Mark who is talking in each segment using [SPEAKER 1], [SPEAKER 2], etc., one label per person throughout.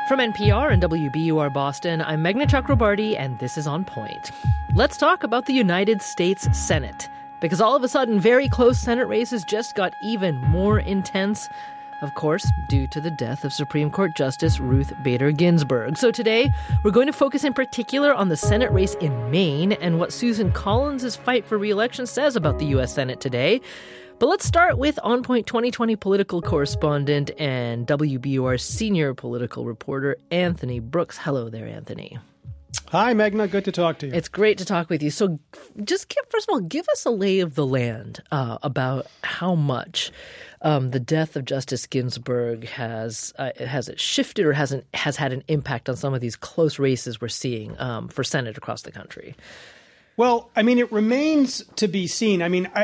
[SPEAKER 1] From NPR and WBUR Boston, I'm Meghna Chakrabarty, and this is On Point. Let's talk about the United States Senate, because all of a sudden, very close Senate races just got even more intense, of course, due to the death of Supreme Court Justice Ruth Bader Ginsburg. So today, we're going to focus in particular on the Senate race in Maine and what Susan Collins' fight for re-election says about the U.S. Senate today. But let's start with On Point 2020 political correspondent and WBUR senior political reporter Anthony Brooks. Hello there, Anthony.
[SPEAKER 2] Hi, Meghna. Good to talk to you.
[SPEAKER 1] It's great to talk with you. So just first of all, give us a lay of the land about how much the death of Justice Ginsburg has it shifted or has had an impact on some of these close races we're seeing for Senate across the country.
[SPEAKER 2] Well, I mean, it remains to be seen. I mean,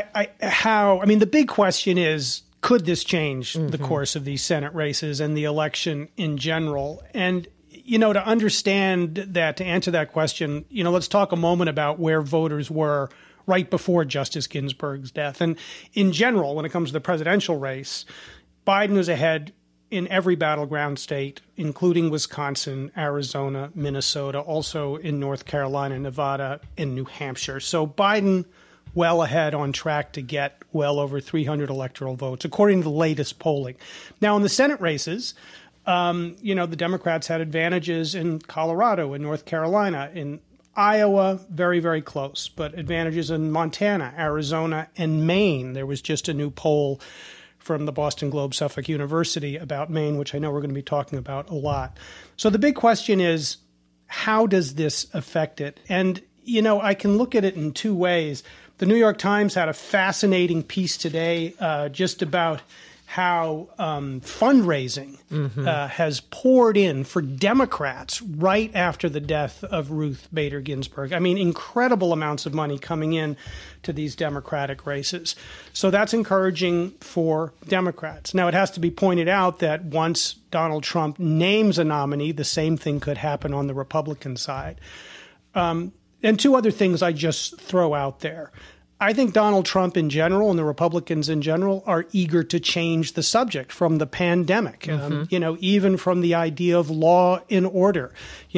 [SPEAKER 2] the big question is, could this change the course of these Senate races and the election in general? And, to understand that, to answer that question, let's talk a moment about where voters were right before Justice Ginsburg's death. And in general, when it comes to the presidential race, Biden was ahead in every battleground state, including Wisconsin, Arizona, Minnesota, also in North Carolina, Nevada, and New Hampshire. So Biden well ahead, on track to get well over 300 electoral votes, according to the latest polling. Now, in the Senate races, the Democrats had advantages in Colorado and North Carolina. In Iowa, very, very close, but advantages in Montana, Arizona, and Maine. There was just a new poll from the Boston Globe Suffolk University about Maine, which I know we're going to be talking about a lot. So the big question is, how does this affect it? And, I can look at it in two ways. The New York Times had a fascinating piece today just about how fundraising has poured in for Democrats right after the death of Ruth Bader Ginsburg. I mean, incredible amounts of money coming in to these Democratic races. So that's encouraging for Democrats. Now, it has to be pointed out that once Donald Trump names a nominee, the same thing could happen on the Republican side. And two other things I just throw out there. I think Donald Trump in general and the Republicans in general are eager to change the subject from the pandemic, even from the idea of law and order.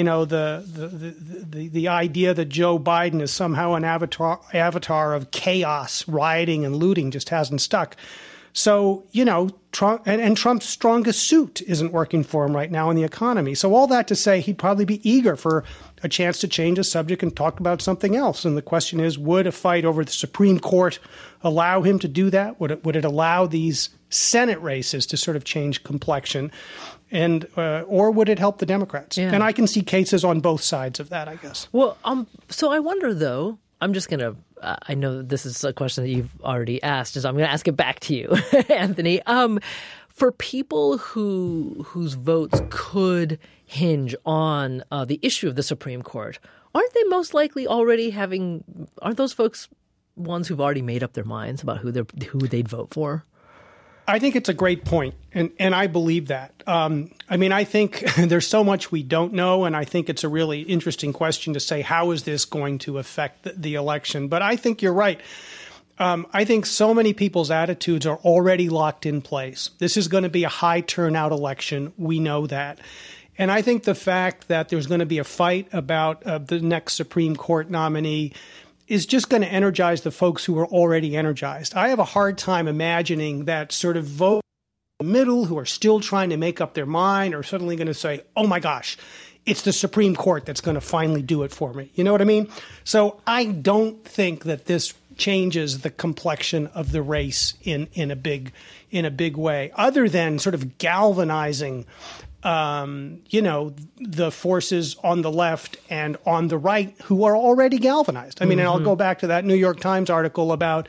[SPEAKER 2] The idea that Joe Biden is somehow an avatar of chaos, rioting, and looting just hasn't stuck. So, Trump and Trump's strongest suit isn't working for him right now in the economy. So all that to say, he'd probably be eager for a chance to change the subject and talk about something else. And the question is, would a fight over the Supreme Court allow him to do that? Would it allow these Senate races to sort of change complexion? And or would it help the Democrats? Yeah. And I can see cases on both sides of that, I guess.
[SPEAKER 1] Well, so I wonder, though, I'm just going to I know this is a question that you've already asked, so I'm going to ask it back to you, Anthony. For people whose votes could hinge on the issue of the Supreme Court, aren't they most likely already aren't those folks ones who've already made up their minds about who they'd vote for?
[SPEAKER 2] I think it's a great point, and I believe that. I think there's so much we don't know, and I think it's a really interesting question to say, how is this going to affect the election? But I think you're right. I think so many people's attitudes are already locked in place. This is going to be a high turnout election. We know that. And I think the fact that there's going to be a fight about the next Supreme Court nominee is just going to energize the folks who are already energized. I have a hard time imagining that sort of vote in the middle who are still trying to make up their mind are suddenly going to say, oh my gosh, it's the Supreme Court that's going to finally do it for me. You know what I mean? So I don't think that this changes the complexion of the race in a big way, other than sort of galvanizing the forces on the left and on the right who are already galvanized. I mean, and I'll go back to that New York Times article about,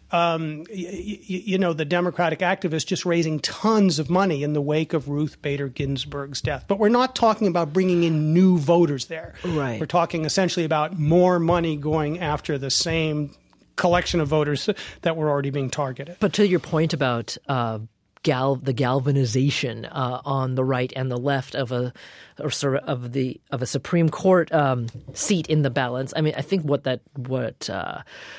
[SPEAKER 2] the Democratic activists just raising tons of money in the wake of Ruth Bader Ginsburg's death. But we're not talking about bringing in new voters there. Right. We're talking essentially about more money going after the same collection of voters that were already being targeted.
[SPEAKER 1] But to your point about the galvanization on the right and the left of a Supreme Court seat in the balance. I mean, I think what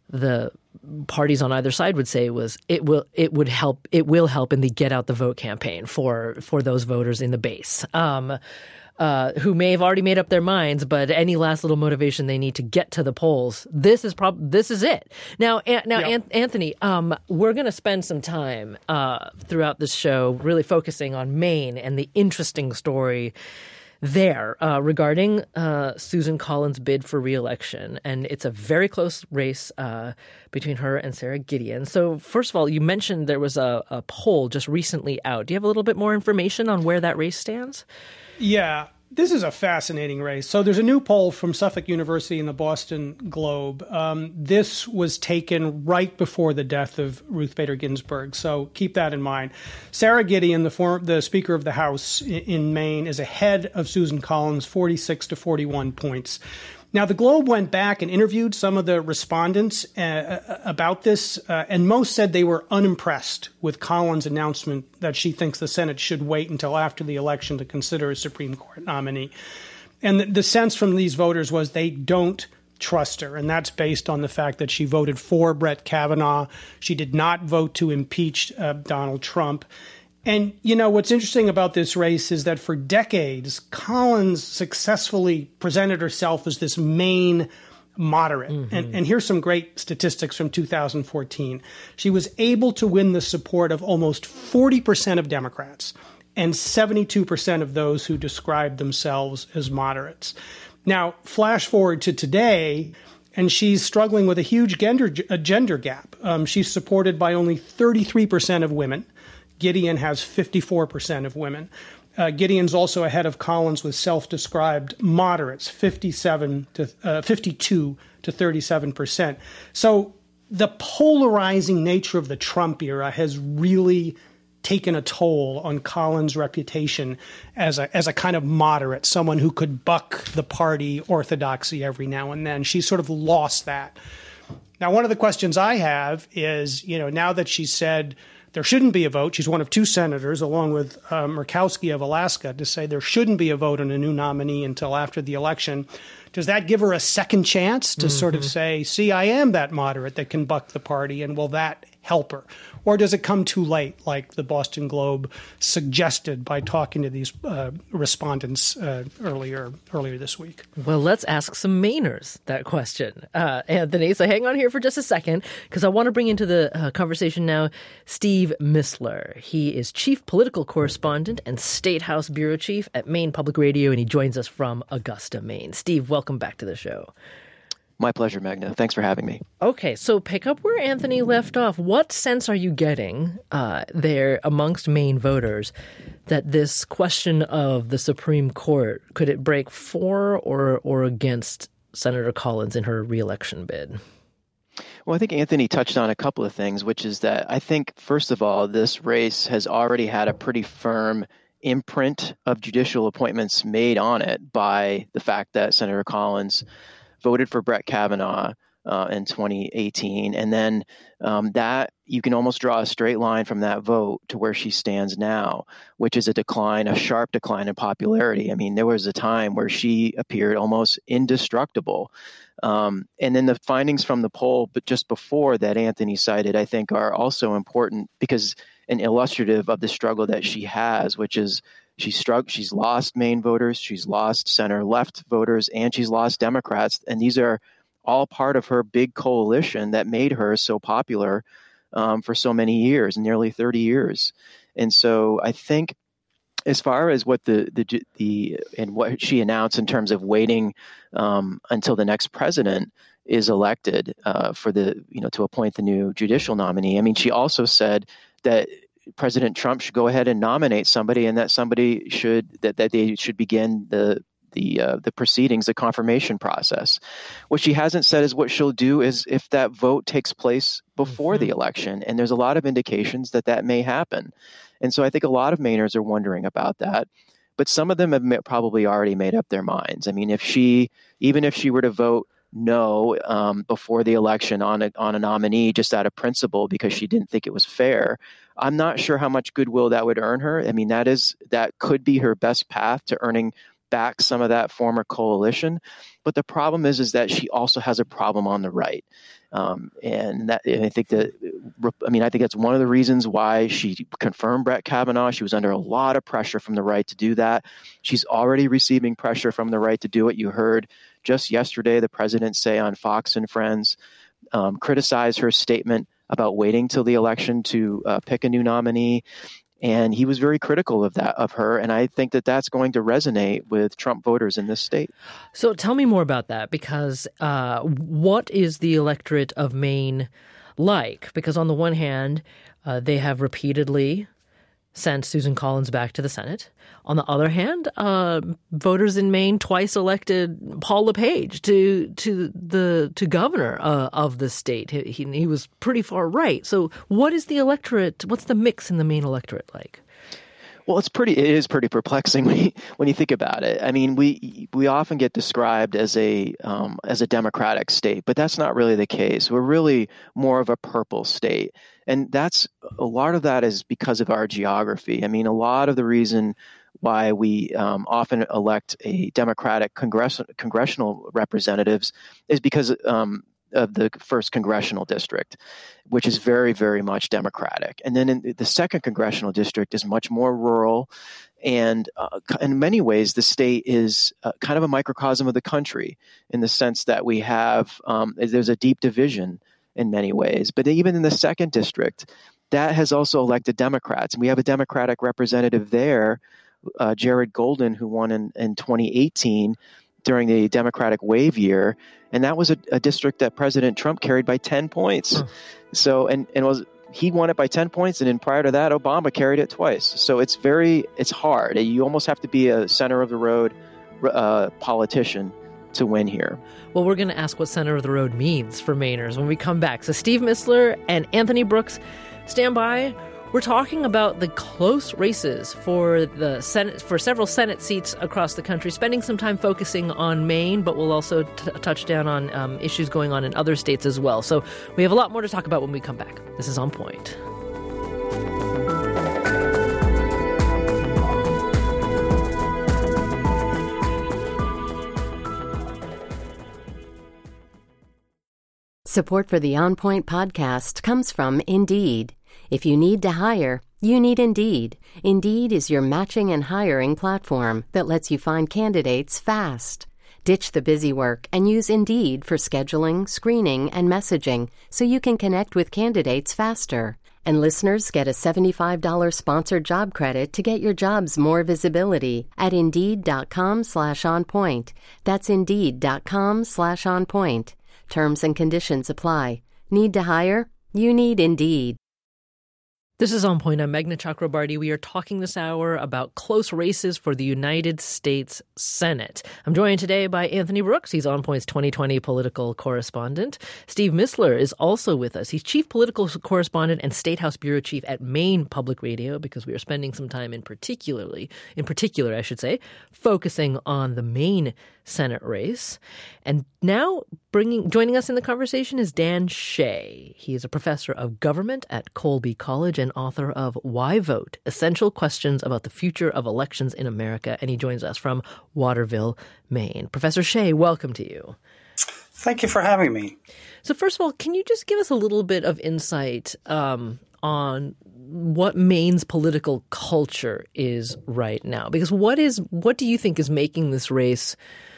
[SPEAKER 1] the parties on either side would say was it will help in the get out the vote campaign for those voters in the base. Who may have already made up their minds, but any last little motivation they need to get to the polls, this is it. Now, Anthony, we're going to spend some time throughout this show really focusing on Maine and the interesting story there regarding Susan Collins' bid for re-election. And it's a very close race between her and Sarah Gideon. So first of all, you mentioned there was a poll just recently out. Do you have a little bit more information on where that race stands?
[SPEAKER 2] Yeah, this is a fascinating race. So there's a new poll from Suffolk University and the Boston Globe. This was taken right before the death of Ruth Bader Ginsburg. So keep that in mind. Sarah Gideon, the Speaker of the House in Maine, is ahead of Susan Collins, 46 to 41 points. Now, the Globe went back and interviewed some of the respondents about this, and most said they were unimpressed with Collins' announcement that she thinks the Senate should wait until after the election to consider a Supreme Court nominee. And the sense from these voters was they don't trust her, and that's based on the fact that she voted for Brett Kavanaugh. She did not vote to impeach Donald Trump. And, you know, what's interesting about this race is that for decades, Collins successfully presented herself as this Maine moderate. Mm-hmm. And here's some great statistics from 2014. She was able to win the support of almost 40% of Democrats and 72% of those who described themselves as moderates. Now, flash forward to today, and she's struggling with a huge gender gap. She's supported by only 33% of women. Gideon has 54% of women. Gideon's also ahead of Collins with self-described moderates, 52 to 37%. So the polarizing nature of the Trump era has really taken a toll on Collins' reputation as a kind of moderate, someone who could buck the party orthodoxy every now and then. She's sort of lost that. Now, one of the questions I have is, you know, now that she said there shouldn't be a vote, she's one of two senators, along with Murkowski of Alaska, to say there shouldn't be a vote on a new nominee until after the election. Does that give her a second chance to sort of say, see, I am that moderate that can buck the party, and will that help her? Or does it come too late, like the Boston Globe suggested by talking to these respondents earlier this week?
[SPEAKER 1] Well, let's ask some Mainers that question, Anthony. So hang on here for just a second, because I want to bring into the conversation now Steve Mistler. He is chief political correspondent and State House bureau chief at Maine Public Radio, and he joins us from Augusta, Maine. Steve, welcome back to the show.
[SPEAKER 3] My pleasure, Magna. Thanks for having me.
[SPEAKER 1] Okay, so pick up where Anthony left off. What sense are you getting there amongst Maine voters that this question of the Supreme Court, could it break for or against Senator Collins in her reelection bid?
[SPEAKER 3] Well, I think Anthony touched on a couple of things, which is that I think, first of all, this race has already had a pretty firm imprint of judicial appointments made on it by the fact that Senator Collins voted for Brett Kavanaugh in 2018. And then that you can almost draw a straight line from that vote to where she stands now, which is a sharp decline in popularity. I mean, there was a time where she appeared almost indestructible. And then the findings from the poll, but just before that Anthony cited, I think are also important because and illustrative of the struggle that she has, which is she's lost Maine voters, she's lost center-left voters, and she's lost Democrats. And these are all part of her big coalition that made her so popular for so many years, nearly 30 years. And so I think as far as what and what she announced in terms of waiting until the next president is elected to appoint the new judicial nominee. I mean, she also said that President Trump should go ahead and nominate somebody, and that somebody that they should begin the proceedings, the confirmation process. What she hasn't said is what she'll do is if that vote takes place before the election, and there's a lot of indications that may happen. And so I think a lot of Mainers are wondering about that, but some of them have probably already made up their minds. I mean, even if she were to vote no before the election on a nominee just out of principle because she didn't think it was fair, I'm not sure how much goodwill that would earn her. I mean, that could be her best path to earning back some of that former coalition. But the problem is that she also has a problem on the right. And I think that's one of the reasons why she confirmed Brett Kavanaugh. She was under a lot of pressure from the right to do that. She's already receiving pressure from the right to do it. You heard just yesterday the president say on Fox and Friends, criticize her statement about waiting till the election to pick a new nominee. And he was very critical of her. And I think that that's going to resonate with Trump voters in this state.
[SPEAKER 1] So tell me more about that, because what is the electorate of Maine like? Because on the one hand, they have repeatedly sent Susan Collins back to the Senate. On the other hand, voters in Maine twice elected Paul LePage to governor of the state. He was pretty far right. So what is the electorate? What's the mix in the Maine electorate like?
[SPEAKER 3] Well, it is pretty perplexing when you think about it. I mean, we often get described as a Democratic state, but that's not really the case. We're really more of a purple state. And a lot of that is because of our geography. I mean, a lot of the reason why we often elect a Democratic congressional representatives is because of the first congressional district, which is very, very much Democratic. And then in the second congressional district is much more rural. And in many ways, the state is kind of a microcosm of the country in the sense that we have, there's a deep division in many ways. But even in the second district, that has also elected Democrats. And we have a Democratic representative there, Jared Golden, who won in 2018 during the Democratic wave year. And that was a district that President Trump carried by 10 points. So, he won it by 10 points. And then prior to that, Obama carried it twice. So it's hard. You almost have to be a center of the road politician to win here.
[SPEAKER 1] Well, we're going to ask what center of the road means for Mainers when we come back. So Steve Mistler and Anthony Brooks, stand by. We're talking about the close races for the Senate, for several Senate seats across the country, spending some time focusing on Maine, but we'll also touch down on issues going on in other states as well. So we have a lot more to talk about when we come back. This is On Point.
[SPEAKER 4] Support for the On Point podcast comes from Indeed. If you need to hire, you need Indeed. Indeed is your matching and hiring platform that lets you find candidates fast. Ditch the busy work and use Indeed for scheduling, screening, and messaging so you can connect with candidates faster. And listeners get a $75 sponsored job credit to get your jobs more visibility at Indeed.com/onpoint. That's Indeed.com/onpoint. Terms and conditions apply. Need to hire? You need Indeed.
[SPEAKER 1] This is On Point. I'm Meghna Chakrabarty. We are talking this hour about close races for the United States Senate. I'm joined today by Anthony Brooks. He's On Point's 2020 political correspondent. Steve Mistler is also with us. He's chief political correspondent and State House bureau chief at Maine Public Radio, because we are spending some time in particular, focusing on the Maine Senate race. And now joining us in the conversation is Dan Shea. He is a professor of government at Colby College and author of Why Vote? Essential Questions About the Future of Elections in America. And he joins us from Waterville, Maine. Professor Shea, welcome to you.
[SPEAKER 5] Thank you for having me.
[SPEAKER 1] So first of all, can you just give us a little bit of insight on what Maine's political culture is right now? Because what do you think is making this race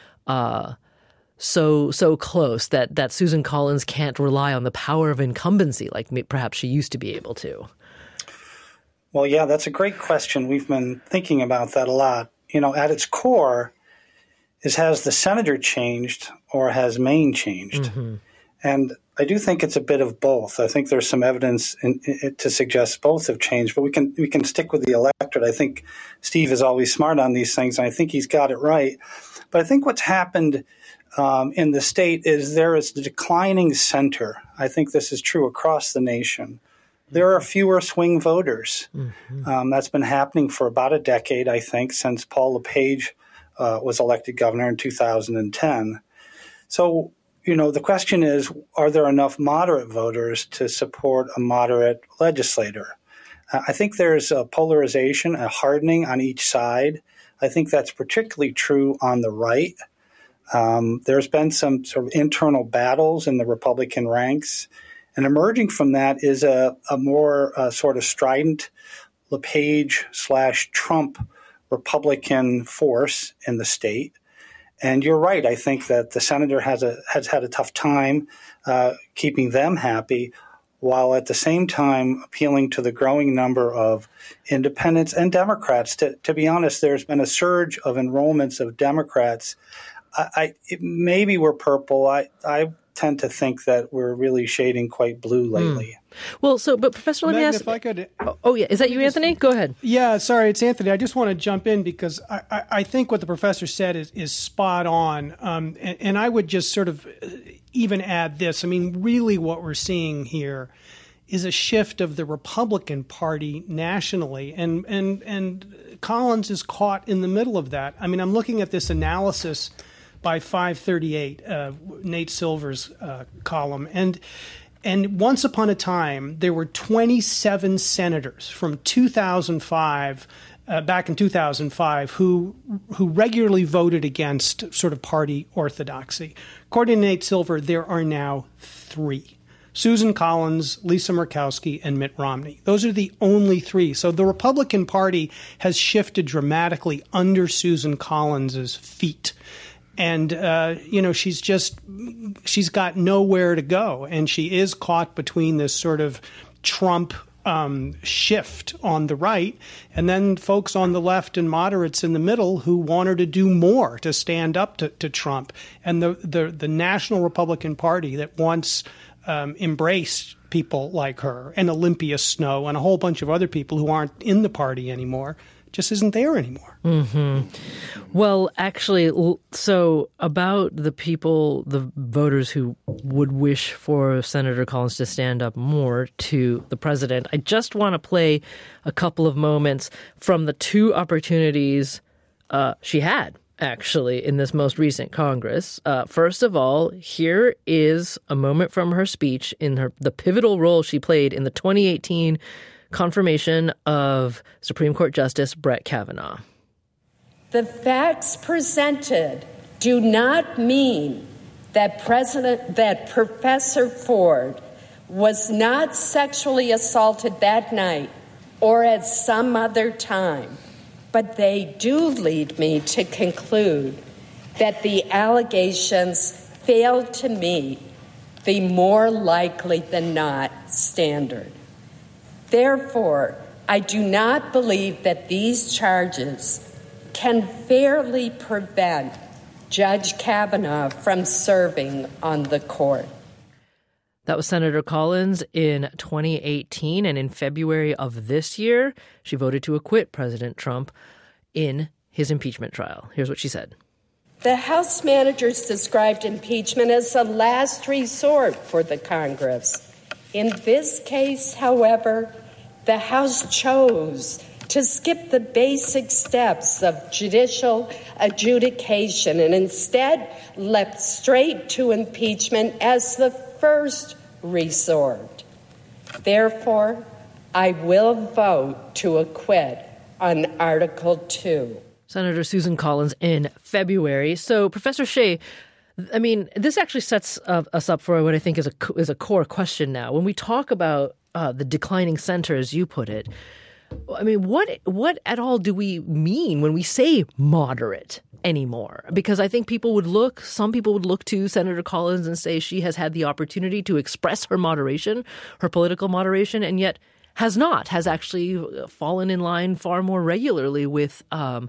[SPEAKER 1] so close that Susan Collins can't rely on the power of incumbency like perhaps she used to be able to?
[SPEAKER 5] Well, yeah, that's a great question. We've been thinking about that a lot. You know, at its core is, has the senator changed or has Maine changed? Mm-hmm. And I do think it's a bit of both. I think there's some evidence to suggest both have changed, but we can stick with the electorate. I think Steve is always smart on these things, and I think he's got it right. But I think what's happened in the state is there is a declining center. I think this is true across the nation. There are fewer swing voters. Mm-hmm. That's been happening for about a decade, I think, since Paul LePage was elected governor in 2010. So, you know, the question is, are there enough moderate voters to support a moderate legislator? I think there's a polarization, a hardening on each side. I think that's particularly true on the right. There's been some sort of internal battles in the Republican ranks. And emerging from that is a more sort of strident LePage/Trump Republican force in the state. And you're right. I think that the senator has had a tough time keeping them happy, while at the same time appealing to the growing number of independents and Democrats. To be honest, there's been a surge of enrollments of Democrats. Maybe we're purple. I tend to think that we're really shading quite blue lately.
[SPEAKER 1] Well, but Professor, let me ask.
[SPEAKER 2] If I could,
[SPEAKER 1] oh, yeah. Is that you, Anthony? Go ahead.
[SPEAKER 2] Yeah, sorry, it's Anthony. I just want to jump in because I think what the professor said is spot on. And I would just sort of even add this. I mean, really what we're seeing here is a shift of the Republican Party nationally. And Collins is caught in the middle of that. I mean, I'm looking at this analysis by 538, Nate Silver's column. And once upon a time, there were 27 senators from 2005, back in 2005, who regularly voted against sort of party orthodoxy. According to Nate Silver, there are now 3. Susan Collins, Lisa Murkowski, and Mitt Romney. Those are the only 3. So the Republican Party has shifted dramatically under Susan Collins's feet. And, she's got nowhere to go. And she is caught between this sort of Trump shift on the right and then folks on the left and moderates in the middle who want her to do more to stand up to Trump. And the National Republican Party that once embraced people like her and Olympia Snowe and a whole bunch of other people who aren't in the party anymore just isn't there anymore.
[SPEAKER 1] Mm-hmm. Well, actually, so about the people, the voters who would wish for Senator Collins to stand up more to the president, I just want to play a couple of moments from the 2 opportunities she had, actually, in this most recent Congress. First of all, here is a moment from her speech in the pivotal role she played in the 2018 confirmation of Supreme Court Justice Brett Kavanaugh.
[SPEAKER 6] The facts presented do not mean that Professor Ford was not sexually assaulted that night or at some other time, but they do lead me to conclude that the allegations failed to meet the more likely than not standard. Therefore, I do not believe that these charges can fairly prevent Judge Kavanaugh from serving on the court.
[SPEAKER 1] That was Senator Collins in 2018, and in February of this year, she voted to acquit President Trump in his impeachment trial. Here's what she said.
[SPEAKER 6] The House managers described impeachment as a last resort for the Congress. In this case, however, the House chose to skip the basic steps of judicial adjudication and instead leapt straight to impeachment as the first resort. Therefore, I will vote to acquit on Article 2.
[SPEAKER 1] Senator Susan Collins in February. So, Professor Shea, I mean, this actually sets us up for what I think is a core question now. When we talk about the declining center, as you put it, I mean, what at all do we mean when we say moderate anymore? Because I think some people would look to Senator Collins and say she has had the opportunity to express her moderation, her political moderation, and yet has actually fallen in line far more regularly with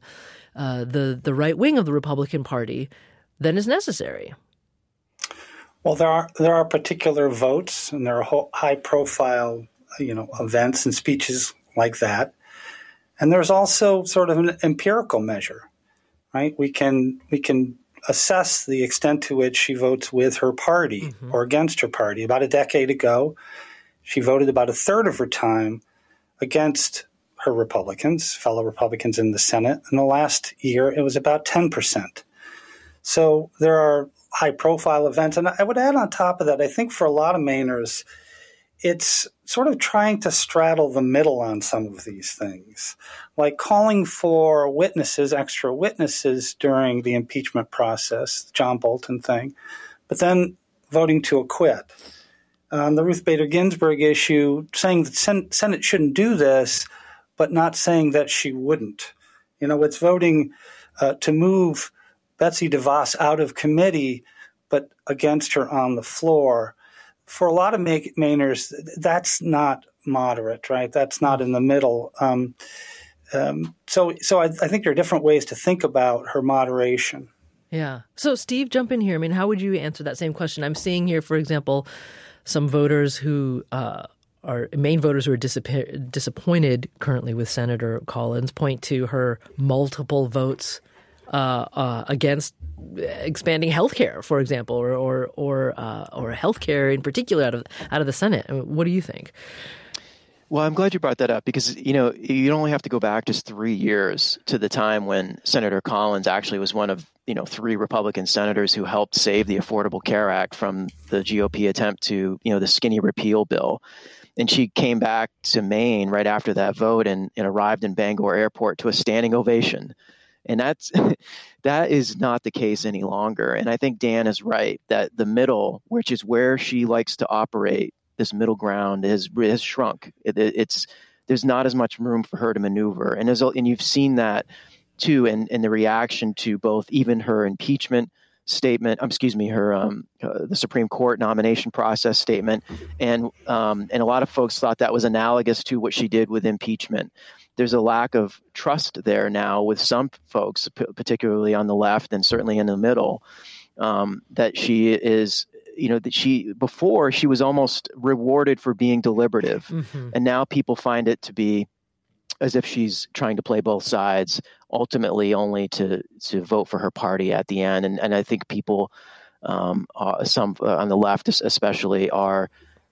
[SPEAKER 1] the right wing of the Republican Party than is necessary.
[SPEAKER 5] Well, there are particular votes, and there are high profile, events and speeches like that. And there's also sort of an empirical measure, right? We can assess the extent to which she votes with her party or against her party. About a decade ago, she voted about a third of her time against her fellow Republicans in the Senate. In the last year, it was about 10%. So there are high-profile events. And I would add on top of that, I think for a lot of Mainers, it's sort of trying to straddle the middle on some of these things, like calling for witnesses, extra witnesses during the impeachment process, John Bolton thing, but then voting to acquit. On the Ruth Bader Ginsburg issue, saying the Senate shouldn't do this, but not saying that she wouldn't. It's voting to move Betsy DeVos out of committee, but against her on the floor. For a lot of Mainers, that's not moderate, right? That's not in the middle. So I think there are different ways to think about her moderation.
[SPEAKER 1] Yeah. So, Steve, jump in here. I mean, how would you answer that same question? I'm seeing here, for example, some voters who are Maine voters who are disappointed currently with Senator Collins point to her multiple votes against expanding health care, for example, or health care in particular out of the Senate. I mean, what do you think?
[SPEAKER 3] Well, I'm glad you brought that up because, you only have to go back just 3 years to the time when Senator Collins actually was one of, 3 Republican senators who helped save the Affordable Care Act from the GOP attempt to, the skinny repeal bill. And she came back to Maine right after that vote and arrived in Bangor Airport to a standing ovation. And that is not the case any longer. And I think Dan is right that the middle, which is where she likes to operate, this middle ground has shrunk. There's not as much room for her to maneuver. And you've seen that too in the reaction to both even her impeachment statement, the Supreme Court nomination process statement. And a lot of folks thought that was analogous to what she did with impeachment. There's a lack of trust there now with some folks, particularly on the left and certainly in the middle, that she is, before she was almost rewarded for being deliberative. Mm-hmm. And now people find it to be as if she's trying to play both sides, ultimately only to vote for her party at the end. And I think people, some on the left especially, are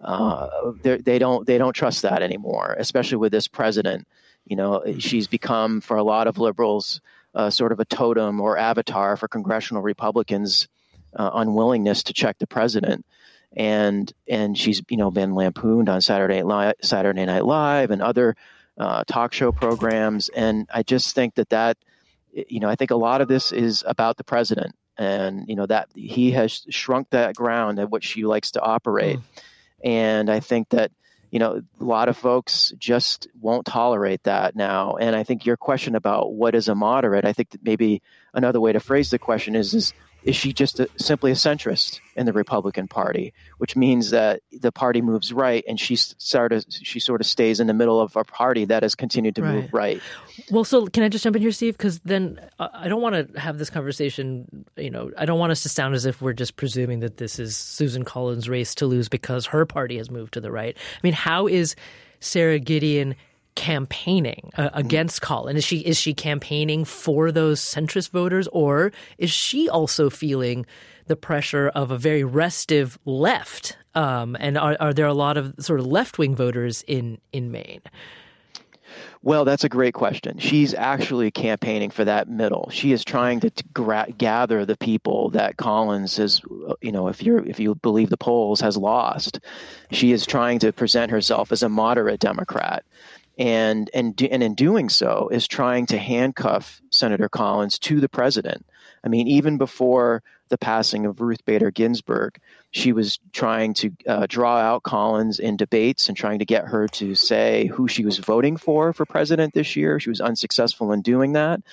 [SPEAKER 3] they don't trust that anymore, especially with this president. She's become, for a lot of liberals, sort of a totem or avatar for congressional Republicans' unwillingness to check the president. And she's, been lampooned on Saturday Night Live and other talk show programs. And I just think that I think a lot of this is about the president and, that he has shrunk that ground at which she likes to operate. And I think that, a lot of folks just won't tolerate that now. And I think your question about what is a moderate, I think that maybe another way to phrase the question is she just simply a centrist in the Republican Party, which means that the party moves right and she sort of stays in the middle of a party that has continued to move right.
[SPEAKER 1] Well, so can I just jump in here, Steve? Because then I don't want to have this conversation, I don't want us to sound as if we're just presuming that this is Susan Collins' race to lose because her party has moved to the right. I mean, how is Sarah Gideon campaigning against Collins? Is she campaigning for those centrist voters, or is she also feeling the pressure of a very restive left? And are there a lot of sort of left-wing voters in Maine?
[SPEAKER 3] Well, that's a great question. She's actually campaigning for that middle. She is trying to gather the people that Collins has, if you believe the polls, has lost. She is trying to present herself as a moderate Democrat. And in doing so is trying to handcuff Senator Collins to the president. I mean, even before the passing of Ruth Bader Ginsburg, she was trying to draw out Collins in debates and trying to get her to say who she was voting for president this year. She was unsuccessful in doing that.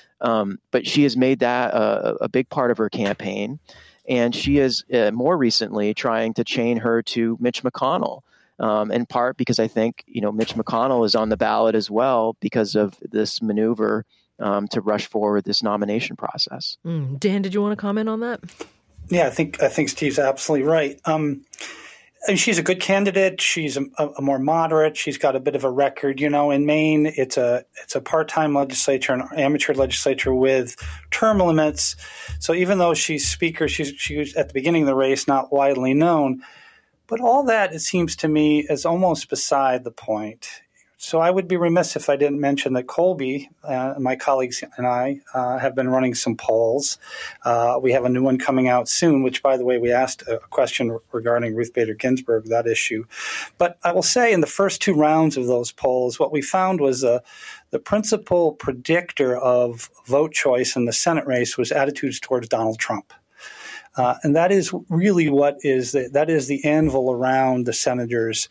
[SPEAKER 3] But she has made that a big part of her campaign. And she is more recently trying to chain her to Mitch McConnell. In part because I think, Mitch McConnell is on the ballot as well because of this maneuver to rush forward this nomination process.
[SPEAKER 1] Dan, did you want to comment on that?
[SPEAKER 5] Yeah, I think Steve's absolutely right. And she's a good candidate. She's a more moderate. She's got a bit of a record. In Maine, it's a part-time legislature, an amateur legislature with term limits. So even though she's speaker, she was at the beginning of the race not widely known. But all that, it seems to me, is almost beside the point. So I would be remiss if I didn't mention that Colby, my colleagues and I, have been running some polls. We have a new one coming out soon, which, by the way, we asked a question regarding Ruth Bader Ginsburg, that issue. But I will say in the first 2 rounds of those polls, what we found was the principal predictor of vote choice in the Senate race was attitudes towards Donald Trump. And that is really that is the anvil around the senator's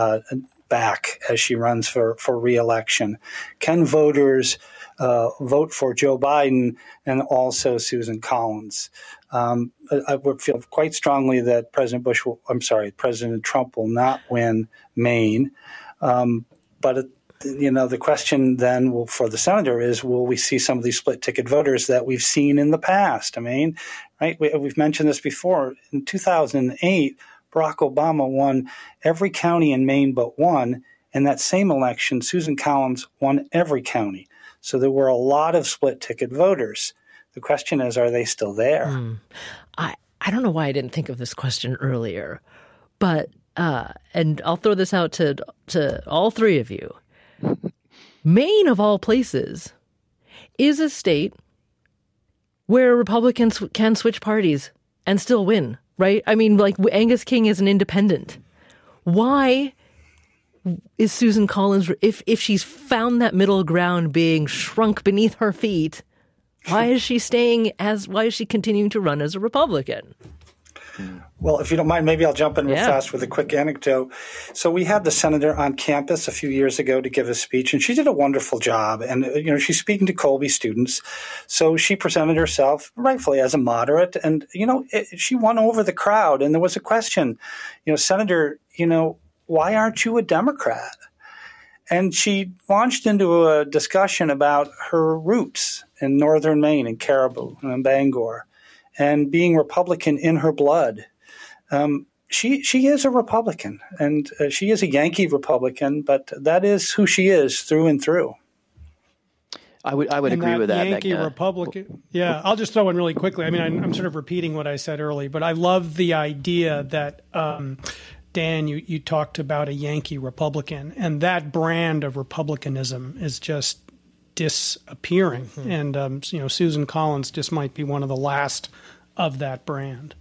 [SPEAKER 5] back as she runs for re-election. Can voters vote for Joe Biden and also Susan Collins? I would feel quite strongly that President Trump will not win Maine. But the question then for the senator is, will we see some of these split ticket voters that we've seen in the past? I mean, right? We've mentioned this before. In 2008, Barack Obama won every county in Maine but one. In that same election, Susan Collins won every county. So there were a lot of split-ticket voters. The question is, are they still there?
[SPEAKER 1] I don't know why I didn't think of this question earlier, but and I'll throw this out to all 3 of you. Maine, of all places, is a state where Republicans can switch parties and still win. Right? I mean, like Angus King is an independent. Why is Susan Collins, if she's found that middle ground being shrunk beneath her feet, why is she continuing to run as a Republican?
[SPEAKER 5] Well, if you don't mind, maybe I'll jump in real fast with a quick anecdote. So we had the senator on campus a few years ago to give a speech, and she did a wonderful job. And, she's speaking to Colby students. So she presented herself rightfully as a moderate, and, she won over the crowd. And there was a question, Senator, why aren't you a Democrat? And she launched into a discussion about her roots in northern Maine, in Caribou and Bangor, and being Republican in her blood. She is a Republican, and she is a Yankee Republican, but that is who she is through and through.
[SPEAKER 3] I would agree with that.
[SPEAKER 2] Yankee Republican. Yeah, I'll just throw in really quickly. I mean, I'm sort of repeating what I said earlier, but I love the idea that Dan, you talked about a Yankee Republican, and that brand of republicanism is just disappearing. Mm-hmm. And Susan Collins just might be one of the last of that brand.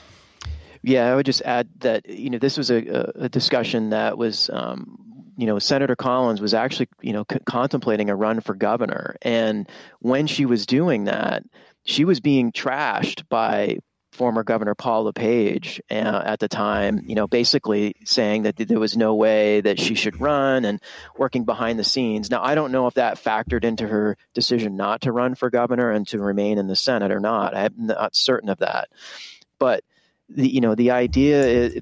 [SPEAKER 3] Yeah, I would just add that this was a discussion that was Senator Collins was actually contemplating a run for governor, and when she was doing that, she was being trashed by former Governor Paul LePage at the time, basically saying that there was no way that she should run and working behind the scenes. Now, I don't know if that factored into her decision not to run for governor and to remain in the Senate or not. I'm not certain of that. But the idea is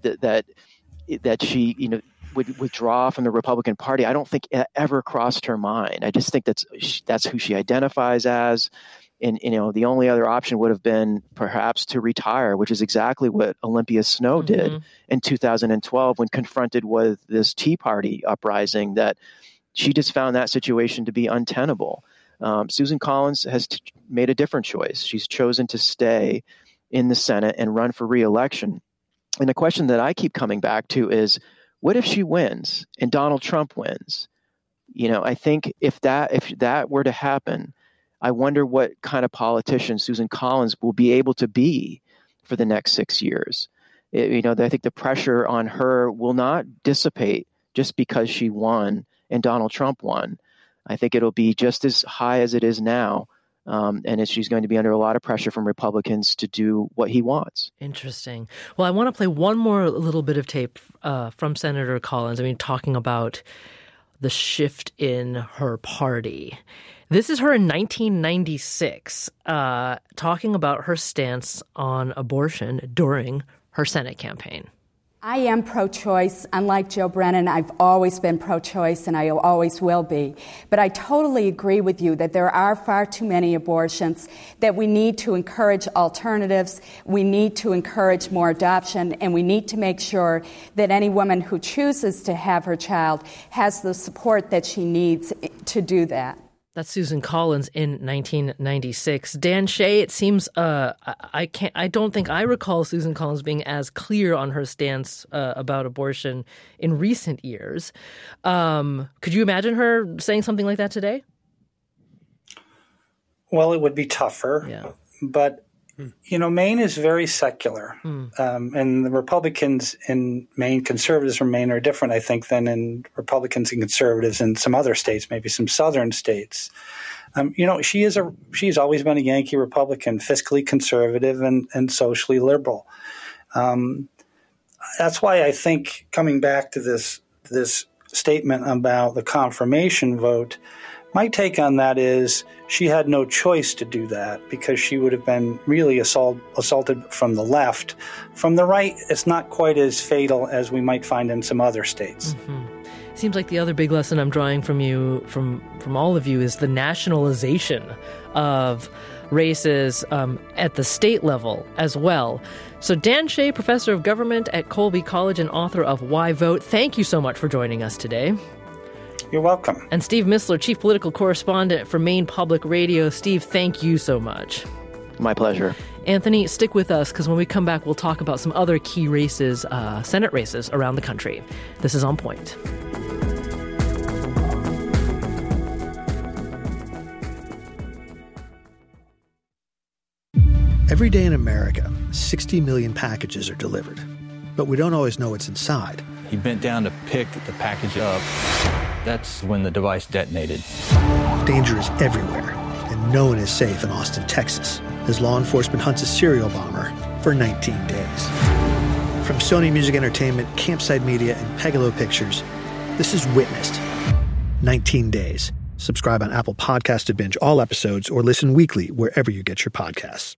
[SPEAKER 3] that she would withdraw from the Republican Party, I don't think it ever crossed her mind. I just think that's who she identifies as. And, the only other option would have been perhaps to retire, which is exactly what Olympia Snowe did in 2012 when confronted with this Tea Party uprising, that she just found that situation to be untenable. Susan Collins has made a different choice. She's chosen to stay in the Senate and run for re-election. And the question that I keep coming back to is, what if she wins and Donald Trump wins? I think if that were to happen, I wonder what kind of politician Susan Collins will be able to be for the next 6 years. I think the pressure on her will not dissipate just because she won and Donald Trump won. I think it'll be just as high as it is now. And she's going to be under a lot of pressure from Republicans to do what he wants. Interesting.
[SPEAKER 1] Well, I want to play one more little bit of tape from Senator Collins. I mean, talking about the shift in her party. This is her in 1996, talking about her stance on abortion during her Senate campaign.
[SPEAKER 7] I am pro-choice. Unlike Joe Brennan, I've always been pro-choice, and I always will be. But I totally agree with you that there are far too many abortions, that we need to encourage alternatives, we need to encourage more adoption, and we need to make sure that any woman who chooses to have her child has the support that she needs to do that.
[SPEAKER 1] That's Susan Collins in 1996. Dan Shea, it seems I don't think I recall Susan Collins being as clear on her stance about abortion in recent years. Could you imagine her saying something like that today?
[SPEAKER 5] Well, it would be tougher, but Maine is very secular, and the Republicans in Maine, conservatives from Maine, are different, I think, than in Republicans and conservatives in some other states, maybe some southern states. She's always been a Yankee Republican, fiscally conservative and socially liberal. That's why I think, coming back to this statement about the confirmation vote, my take on that is she had no choice to do that because she would have been really assaulted from the left. From the right, it's not quite as fatal as we might find in some other states.
[SPEAKER 1] Mm-hmm. Seems like the other big lesson I'm drawing from you, from all of you, is the nationalization of races at the state level as well. So Dan Shea, professor of government at Colby College and author of Why Vote, thank you so much for joining us today.
[SPEAKER 5] You're welcome.
[SPEAKER 1] And Steve Mistler, chief political correspondent for Maine Public Radio. Steve, thank you so much.
[SPEAKER 3] My pleasure.
[SPEAKER 1] Anthony, stick with us, because when we come back, we'll talk about some other key races, Senate races around the country. This is On Point.
[SPEAKER 8] Every day in America, 60 million packages are delivered. But we don't always know what's inside.
[SPEAKER 9] He bent down to pick the package up. That's when the device detonated.
[SPEAKER 8] Danger is everywhere, and no one is safe in Austin, Texas, as law enforcement hunts a serial bomber for 19 days. From Sony Music Entertainment, Campside Media, and Pegalo Pictures, this is Witnessed. 19 Days. Subscribe on Apple Podcasts to binge all episodes or listen weekly wherever you get your podcasts.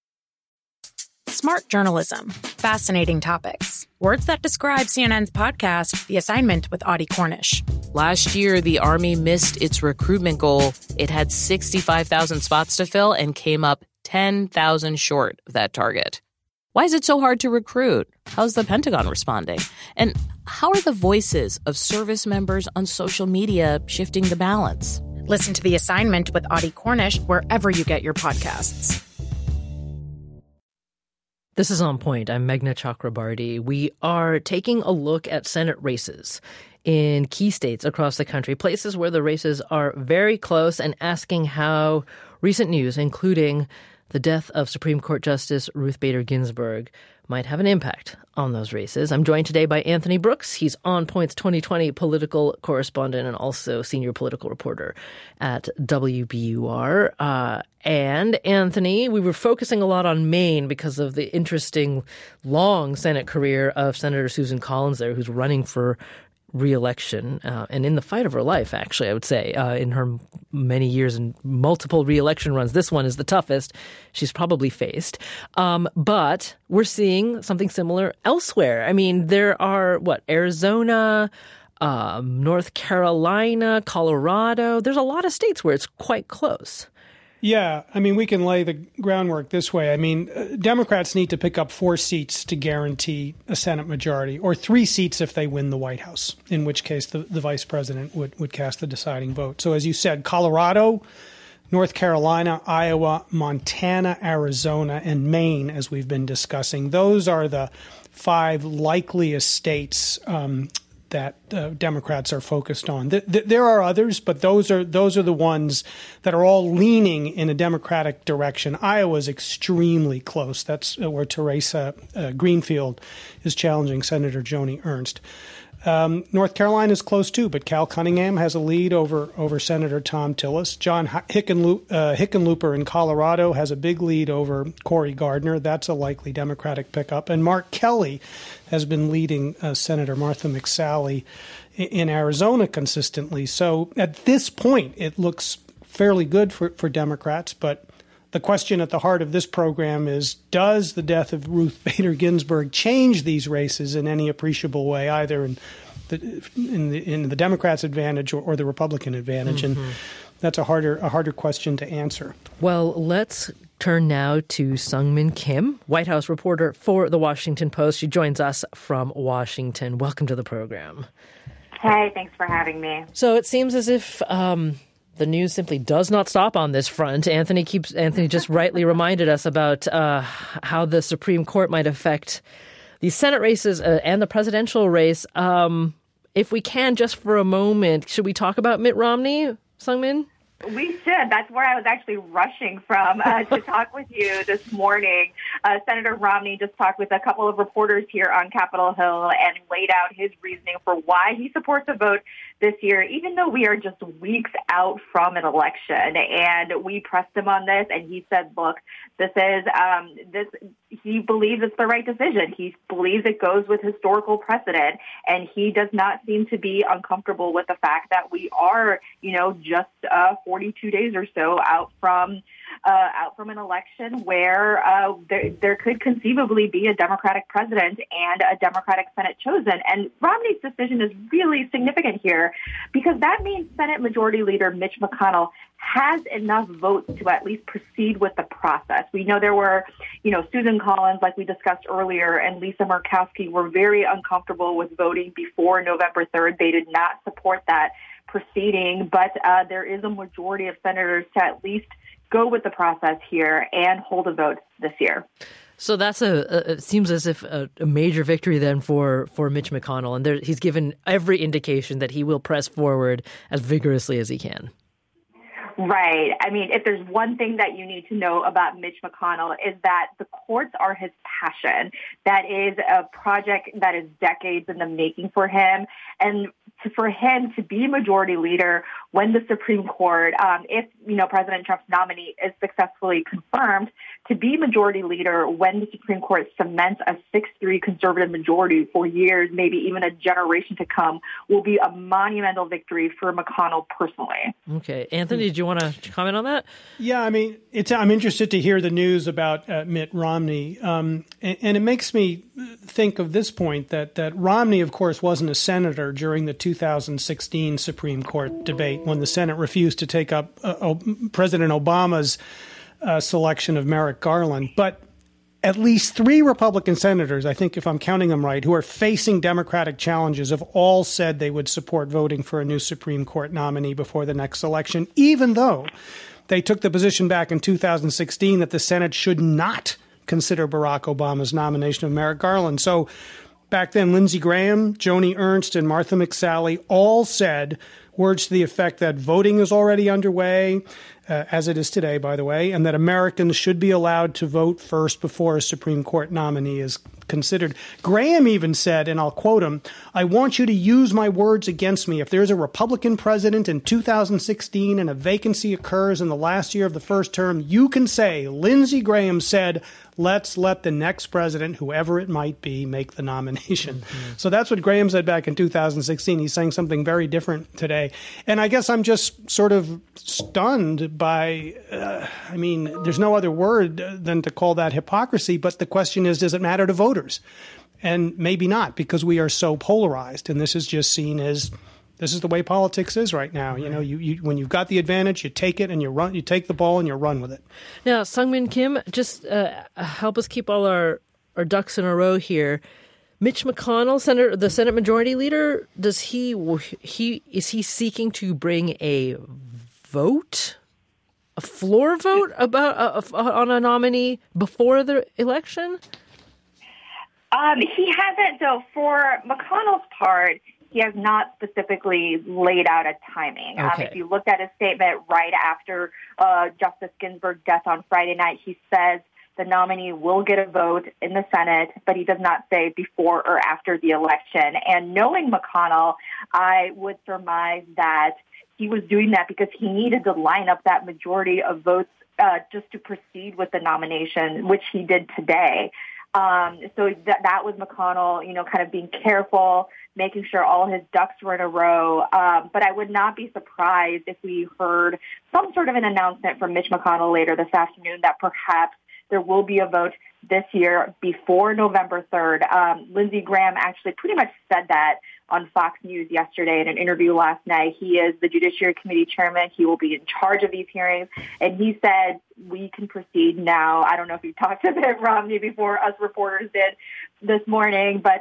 [SPEAKER 10] Smart journalism. Fascinating topics. Words that describe CNN's podcast, The Assignment with Audie Cornish.
[SPEAKER 11] Last year, the Army missed its recruitment goal. It had 65,000 spots to fill and came up 10,000 short of that target. Why is it so hard to recruit? How's the Pentagon responding? And how are the voices of service members on social media shifting the balance?
[SPEAKER 10] Listen to The Assignment with Audie Cornish wherever you get your podcasts.
[SPEAKER 1] This is On Point. I'm Meghna Chakrabarty. We are taking a look at Senate races in key states across the country, places where the races are very close, and asking how recent news, including the death of Supreme Court Justice Ruth Bader Ginsburg, might have an impact on those races. I'm joined today by Anthony Brooks. He's On Point's 2020 political correspondent and also senior political reporter at WBUR. And Anthony, we were focusing a lot on Maine because of the interesting long Senate career of Senator Susan Collins there, who's running for re-election and in the fight of her life, actually, I would say, in her many years and multiple re-election runs. This one is the toughest she's probably faced. But we're seeing something similar elsewhere. I mean, there are, Arizona, North Carolina, Colorado. There's a lot of states where it's quite close.
[SPEAKER 2] Yeah, I mean, we can lay the groundwork this way. I mean, Democrats need to pick up 4 seats to guarantee a Senate majority, or 3 seats if they win the White House, in which case the vice president would cast the deciding vote. So as you said, Colorado, North Carolina, Iowa, Montana, Arizona, and Maine, as we've been discussing, those are the 5 likeliest states that Democrats are focused on. There are others, but those are the ones that are all leaning in a Democratic direction. Iowa is extremely close. That's where Teresa Greenfield is challenging Senator Joni Ernst. North Carolina is close too, but Cal Cunningham has a lead over Senator Thom Tillis. John Hickenlooper in Colorado has a big lead over Cory Gardner. That's a likely Democratic pickup. And Mark Kelly has been leading Senator Martha McSally in Arizona consistently. So at this point, it looks fairly good for Democrats. But the question at the heart of this program is, does the death of Ruth Bader Ginsburg change these races in any appreciable way, either in the Democrats' advantage or the Republican advantage? Mm-hmm. And that's a harder question to answer.
[SPEAKER 1] Well, let's turn now to Seungmin Kim, White House reporter for The Washington Post. She joins us from Washington. Welcome to the program.
[SPEAKER 12] Hey, thanks for having me.
[SPEAKER 1] So it seems as if The news simply does not stop on this front. Anthony just rightly reminded us about how the Supreme Court might affect the Senate races and the presidential race. If we can, just for a moment, should we talk about Mitt Romney, Sungmin?
[SPEAKER 12] We should. That's where I was actually rushing from to talk with you this morning. Senator Romney just talked with a couple of reporters here on Capitol Hill and laid out his reasoning for why he supports a vote this year, even though we are just weeks out from an election. And we pressed him on this, and he said, look, he believes it's the right decision. He believes it goes with historical precedent, and he does not seem to be uncomfortable with the fact that we are, just 42 days or so out from an election where there could conceivably be a Democratic president and a Democratic Senate chosen. And Romney's decision is really significant here because that means Senate Majority Leader Mitch McConnell has enough votes to at least proceed with the process. We know there were, Susan Collins, like we discussed earlier, and Lisa Murkowski were very uncomfortable with voting before November 3rd. They did not support that proceeding, but there is a majority of senators to at least go with the process here and hold a vote this year.
[SPEAKER 1] So that's it seems as if a major victory then for Mitch McConnell, and he's given every indication that he will press forward as vigorously as he can.
[SPEAKER 12] Right. I mean, if there's one thing that you need to know about Mitch McConnell is that the courts are his passion. That is a project that is decades in the making for him. And for him to be majority leader when the Supreme Court, if, President Trump's nominee is successfully confirmed, to be majority leader when the Supreme Court cements a 6-3 conservative majority for years, maybe even a generation to come, will be a monumental victory for McConnell personally.
[SPEAKER 1] Okay. Anthony, did you want to comment on that?
[SPEAKER 2] Yeah, I mean, I'm interested to hear the news about Mitt Romney. And it makes me think of this point that Romney, of course, wasn't a senator during the 2016 Supreme Court debate when the Senate refused to take up President Obama's selection of Merrick Garland. But at least 3 Republican senators, I think if I'm counting them right, who are facing Democratic challenges have all said they would support voting for a new Supreme Court nominee before the next election, even though they took the position back in 2016 that the Senate should not consider Barack Obama's nomination of Merrick Garland. So back then, Lindsey Graham, Joni Ernst, and Martha McSally all said words to the effect that voting is already underway, as it is today, by the way, and that Americans should be allowed to vote first before a Supreme Court nominee is considered. Graham even said, and I'll quote him, "I want you to use my words against me. If there's a Republican president in 2016 and a vacancy occurs in the last year of the first term, you can say, Lindsey Graham said, let's let the next president, whoever it might be, make the nomination." Mm-hmm. So that's what Graham said back in 2016. He's saying something very different today. And I guess I'm just sort of stunned by, there's no other word than to call that hypocrisy. But the question is, does it matter to voters? And maybe not, because we are so polarized. And this is just seen as, this is the way politics is right now. You know, you when you've got the advantage, you take it and you run. You take the ball and you run with it.
[SPEAKER 1] Now, Sungmin Kim, just help us keep all our ducks in a row here. Mitch McConnell, the Senate Majority Leader, is he seeking to bring a vote, a floor vote about on a nominee before the election?
[SPEAKER 12] He hasn't. So for McConnell's part, he has not specifically laid out a timing.
[SPEAKER 1] Okay.
[SPEAKER 12] If you looked at his statement right after Justice Ginsburg's death on Friday night, he says the nominee will get a vote in the Senate, but he does not say before or after the election. And knowing McConnell, I would surmise that he was doing that because he needed to line up that majority of votes just to proceed with the nomination, which he did today. So that was McConnell, kind of being careful, making sure all his ducks were in a row. But I would not be surprised if we heard some sort of an announcement from Mitch McConnell later this afternoon that perhaps there will be a vote this year before November 3rd. Lindsey Graham actually pretty much said that on Fox News yesterday in an interview last night. He is the Judiciary Committee chairman. He will be in charge of these hearings. And he said, we can proceed now. I don't know if you talked to Mitt Romney before us reporters did this morning, but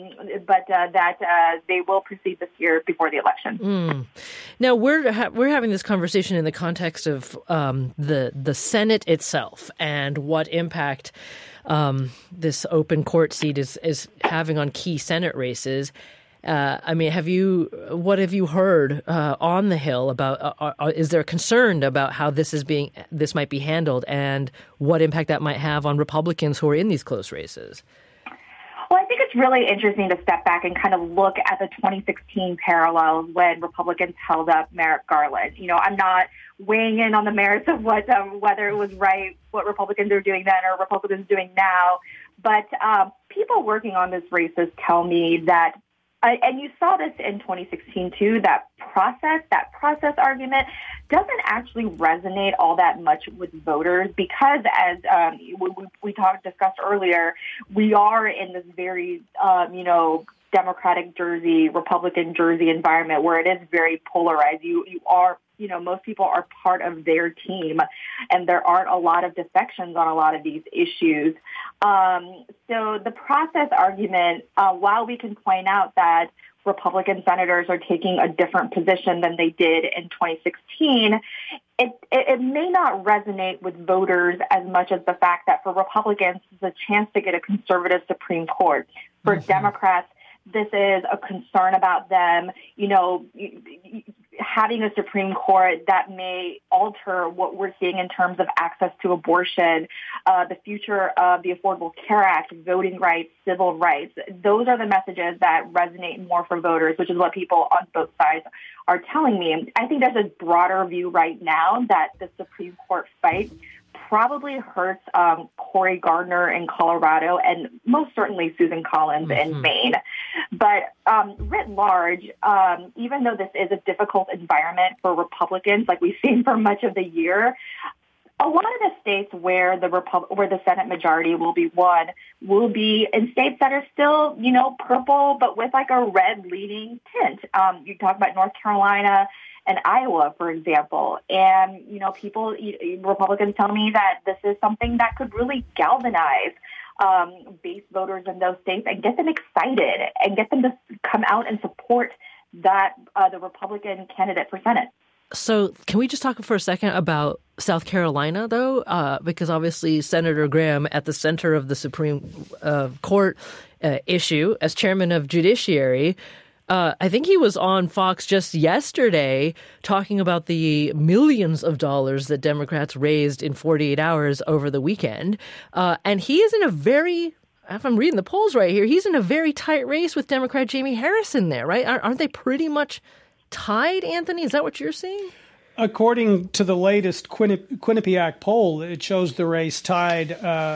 [SPEAKER 12] that they will proceed this year before the election.
[SPEAKER 1] Now, we're having this conversation in the context of the Senate itself and what impact this open court seat is having on key Senate races. I mean, what have you heard on the Hill about? Is there concern about how this might be handled, and what impact that might have on Republicans who are in these close races?
[SPEAKER 12] Well, I think it's really interesting to step back and kind of look at the 2016 parallels when Republicans held up Merrick Garland. I'm not weighing in on the merits of whether it was right what Republicans are doing then or Republicans doing now, but people working on this races tell me that. And you saw this in 2016, too, that process argument doesn't actually resonate all that much with voters because, as we discussed earlier, we are in this very, Democratic Jersey, Republican Jersey environment where it is very polarized. You are, most people are part of their team, and there aren't a lot of defections on a lot of these issues. So the process argument, while we can point out that Republican senators are taking a different position than they did in 2016, it may not resonate with voters as much as the fact that for Republicans, it's a chance to get a conservative Supreme Court. For Democrats, this is a concern about them, having a Supreme Court that may alter what we're seeing in terms of access to abortion, the future of the Affordable Care Act, voting rights, civil rights. Those are the messages that resonate more for voters, which is what people on both sides are telling me. I think there's a broader view right now that the Supreme Court fight probably hurts Cory Gardner in Colorado and most certainly Susan Collins in Maine. But writ large, even though this is a difficult environment for Republicans, like we've seen for much of the year, a lot of the states where the Senate majority will be won will be in states that are still, purple, but with like a red leaning tint. You talk about North Carolina and Iowa, for example. And, Republicans tell me that this is something that could really galvanize base voters in those states and get them excited and get them to come out and support the Republican candidate for Senate.
[SPEAKER 1] So can we just talk for a second about South Carolina, though? Because obviously Senator Graham, at the center of the Supreme Court issue as chairman of Judiciary, I think he was on Fox just yesterday talking about the millions of dollars that Democrats raised in 48 hours over the weekend. And he is in a very, if I'm reading the polls right here, he's in a very tight race with Democrat Jamie Harrison there, right? Aren't they pretty much tied, Anthony? Is that what you're seeing?
[SPEAKER 2] According to the latest Quinnipiac poll, it shows the race tied,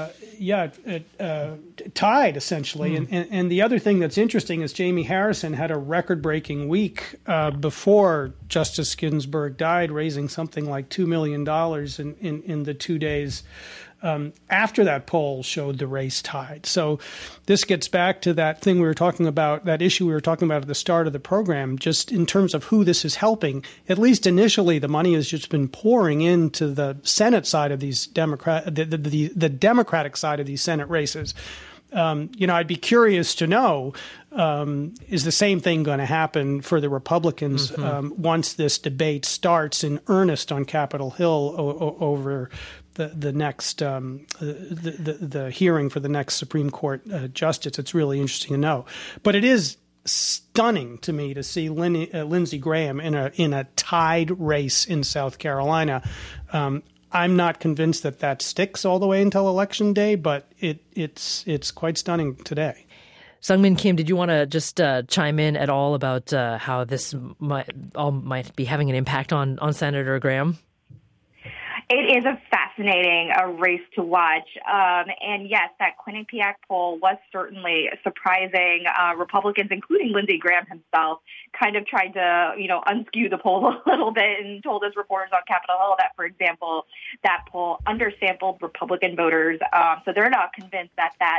[SPEAKER 2] tied essentially. And the other thing that's interesting is Jamie Harrison had a record-breaking week before Justice Ginsburg died, raising something like $2 million in the 2 days after that poll showed the race tied. So this gets back to that thing we were talking about, that issue we were talking about at the start of the program, just in terms of who this is helping. At least initially, the money has just been pouring into the Senate side of these the Democratic side of these Senate races. I'd be curious to know, is the same thing going to happen for the Republicans once this debate starts in earnest on Capitol Hill over the next the hearing for the next Supreme Court justice? It's really interesting to know. But it is stunning to me to see Lindsey Graham in a tied race in South Carolina. I'm not convinced that sticks all the way until Election Day, but it's quite stunning today.
[SPEAKER 1] Seung-Min Kim, did you want to just chime in at all about how this might be having an impact on Senator Graham?
[SPEAKER 12] It is a fascinating race to watch. And yes, that Quinnipiac poll was certainly surprising. Republicans, including Lindsey Graham himself, kind of tried to, unskew the poll a little bit and told his reporters on Capitol Hill that, for example, that poll undersampled Republican voters. So they're not convinced that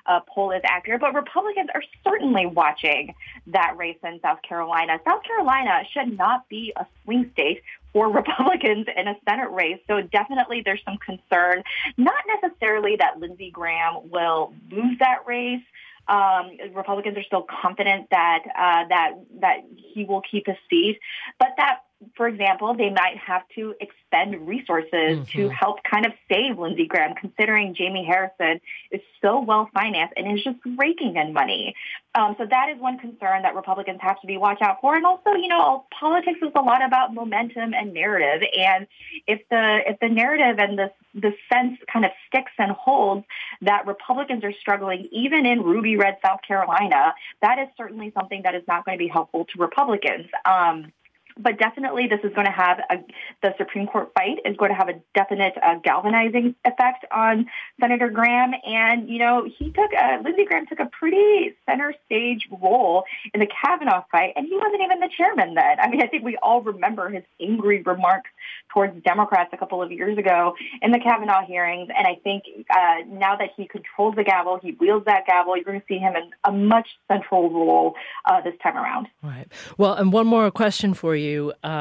[SPEAKER 12] poll is accurate. But Republicans are certainly watching that race in South Carolina. South Carolina should not be a swing state for Republicans in a Senate race. So definitely there's some concern, not necessarily that Lindsey Graham will lose that race. Republicans are still confident that he will keep his seat, but that, for example, they might have to expend resources to help kind of save Lindsey Graham, considering Jamie Harrison is so well financed and is just raking in money. So that is one concern that Republicans have to be watch out for. And also, politics is a lot about momentum and narrative. And if the narrative and the sense kind of sticks and holds that Republicans are struggling, even in ruby red South Carolina, that is certainly something that is not going to be helpful to Republicans. But definitely this is going to have the Supreme Court fight is going to have a definite galvanizing effect on Senator Graham. And, Lindsey Graham took a pretty center stage role in the Kavanaugh fight, and he wasn't even the chairman then. I mean, I think we all remember his angry remarks towards Democrats a couple of years ago in the Kavanaugh hearings. And I think now that he controls the gavel, he wields that gavel, you're going to see him in a much central role this time around.
[SPEAKER 1] Right. Well, and one more question for you.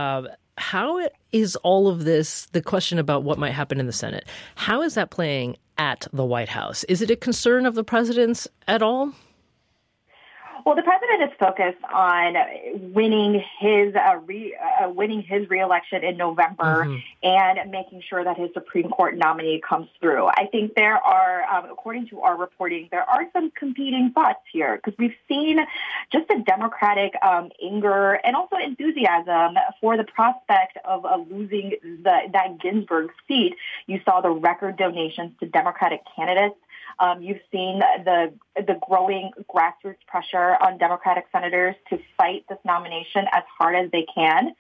[SPEAKER 1] How is all of this, the question about what might happen in the Senate, how is that playing at the White House? Is it a concern of the president's at all?
[SPEAKER 12] Well, the president is focused on winning his reelection in November and making sure that his Supreme Court nominee comes through. I think there are, according to our reporting, there are some competing thoughts here because we've seen just a Democratic anger and also enthusiasm for the prospect of losing that Ginsburg seat. You saw the record donations to Democratic candidates. You've seen the growing grassroots pressure on Democratic senators to fight this nomination as hard as they can.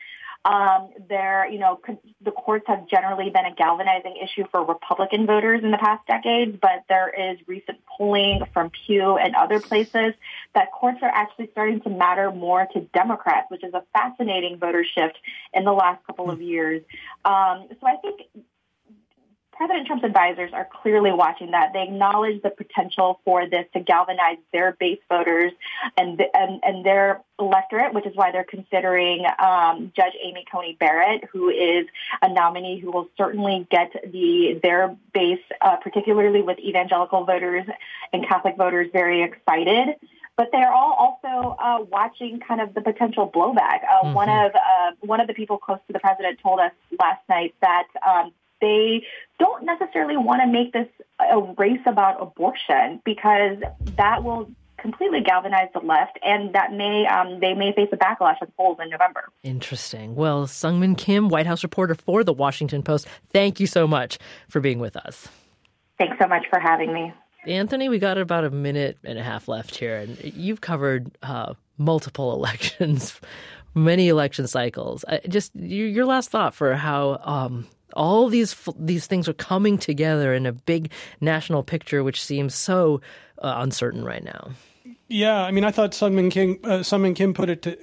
[SPEAKER 12] The courts have generally been a galvanizing issue for Republican voters in the past decade, but there is recent polling from Pew and other places that courts are actually starting to matter more to Democrats, which is a fascinating voter shift in the last couple of years. So I think President Trump's advisors are clearly watching that. They acknowledge the potential for this to galvanize their base voters and their electorate, which is why they're considering Judge Amy Coney Barrett, who is a nominee who will certainly get their base, particularly with evangelical voters and Catholic voters, very excited. But they're all also watching kind of the potential blowback. One of the people close to the president told us last night that they don't necessarily want to make this a race about abortion because that will completely galvanize the left, and that they may face a backlash at polls in November.
[SPEAKER 1] Interesting. Well, Seung-Min Kim, White House reporter for The Washington Post, thank you so much for being with us.
[SPEAKER 12] Thanks so much for having me.
[SPEAKER 1] Anthony, we got about a minute and a half left here, and you've covered multiple elections, many election cycles. Just your last thought for how all these things are coming together in a big national picture, which seems so uncertain right now.
[SPEAKER 2] Yeah, I mean, I thought Seung-Min Kim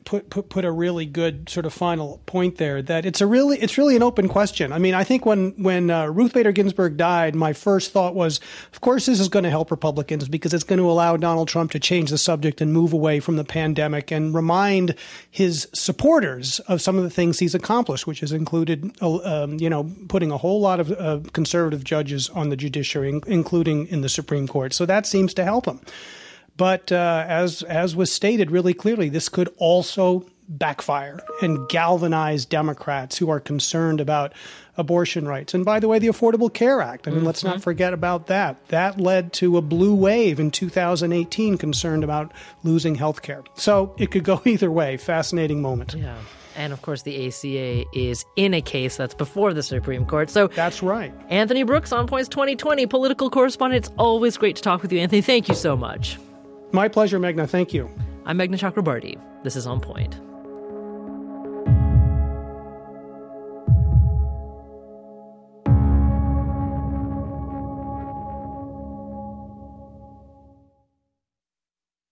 [SPEAKER 2] put a really good sort of final point there. That it's really an open question. I mean, I think when Ruth Bader Ginsburg died, my first thought was, of course, this is going to help Republicans because it's going to allow Donald Trump to change the subject and move away from the pandemic and remind his supporters of some of the things he's accomplished, which has included, putting a whole lot of conservative judges on the judiciary, including in the Supreme Court. So that seems to help him. But as was stated really clearly, this could also backfire and galvanize Democrats who are concerned about abortion rights. And by the way, the Affordable Care Act, I mean, let's not forget about that. That led to a blue wave in 2018 concerned about losing health care. So it could go either way. Fascinating moment.
[SPEAKER 1] Yeah. And, of course, the ACA is in a case that's before the Supreme Court. So
[SPEAKER 2] that's right.
[SPEAKER 1] Anthony Brooks, On Point's 2020 political correspondent. It's always great to talk with you, Anthony. Thank you so much.
[SPEAKER 2] My pleasure, Meghna. Thank you.
[SPEAKER 1] I'm Meghna Chakrabarty. This is On Point.